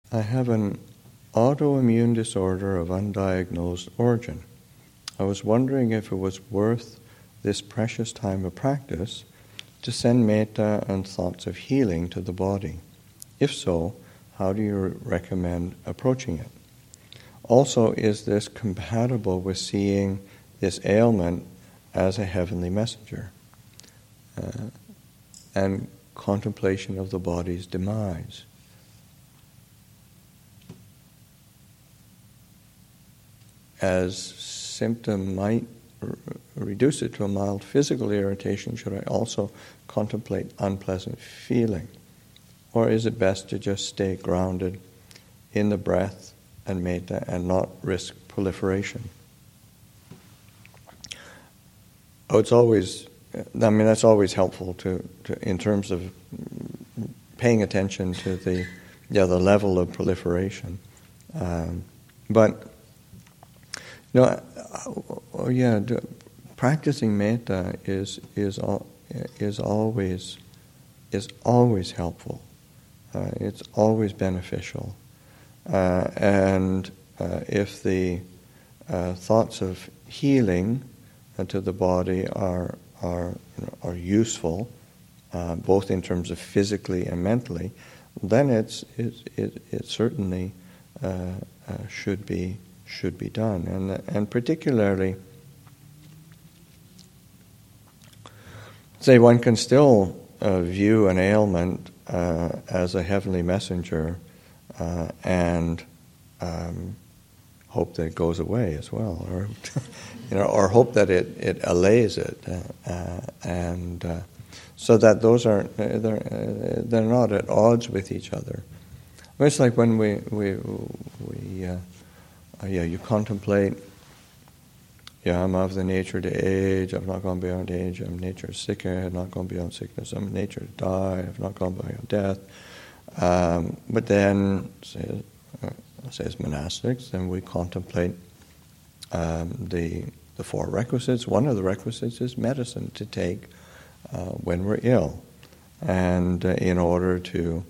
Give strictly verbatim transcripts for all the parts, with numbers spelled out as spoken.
I have an autoimmune disorder of undiagnosed origin. I was wondering if it was worth this precious time of practice to send metta and thoughts of healing to the body. If so, how do you recommend approaching it? Also, is this compatible with seeing this ailment as a heavenly messenger uh, and contemplation of the body's demise? As symptom might r- reduce it to a mild physical irritation, should I also contemplate unpleasant feeling? Or is it best to just stay grounded in the breath and metta and not risk proliferation? Oh, it's always, I mean, that's always helpful to, to in terms of paying attention to the, yeah, the level of proliferation. Um, but You know, oh yeah, practicing metta is is is always is always helpful. Uh, it's always beneficial, uh, and uh, if the uh, thoughts of healing uh, to the body are are you know, are useful, uh, both in terms of physically and mentally, then it's it it, it certainly uh, uh, should be. should be done. And and particularly, say one can still uh, view an ailment uh, as a heavenly messenger uh, and um, hope that it goes away as well, or you know, or hope that it, it allays it, uh, uh, and uh, so that those are they're, uh, they're not at odds with each other. It's like when we we we uh, Uh, yeah, you contemplate, yeah, I'm of the nature to age, I've not gone beyond age, I'm nature sick, I've not gone beyond sickness, I'm nature to die, I've not gone beyond death. Um, but then, say, uh, say as monastics, then we contemplate um, the the four requisites. One of the requisites is medicine to take uh, when we're ill, and uh, in order to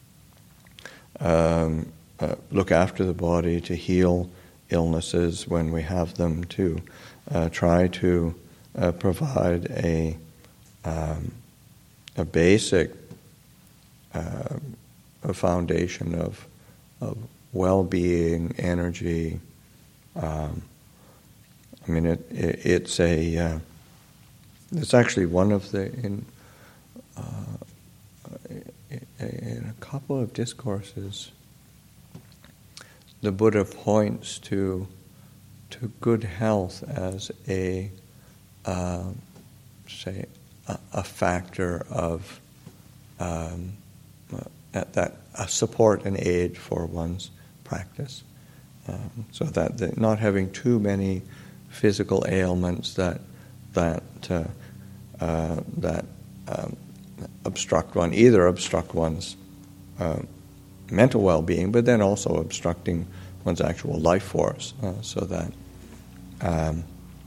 um, uh, look after the body, to heal illnesses when we have them, to uh, try to uh, provide a um, a basic uh, a foundation of of well-being, energy. Um, I mean, it, it it's a uh, it's actually one of the in uh, in a couple of discourses. The Buddha points to to good health as a uh, say a, a factor of um, uh, that a support and aid for one's practice, um, so that the, not having too many physical ailments that that uh, uh, that um, obstruct one, either obstruct one's uh, mental well-being, but then also obstructing one's actual life force, uh, so that um,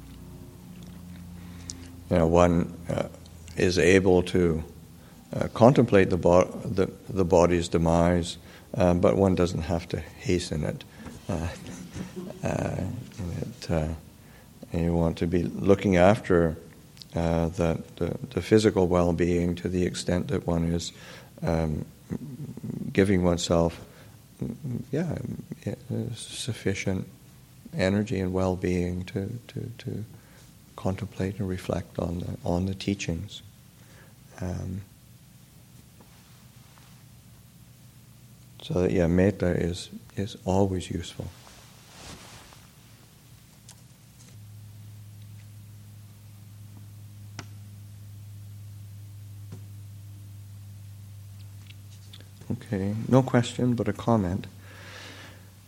you know one uh, is able to uh, contemplate the, bo- the the body's demise, uh, but one doesn't have to hasten it. Uh, uh, it uh, you want to be looking after uh, the, the the physical well-being to the extent that one is Um, giving oneself, yeah, sufficient energy and well-being to, to, to contemplate and reflect on the on the teachings. Um, so that, yeah, metta is is always useful. Okay, no question, but a comment.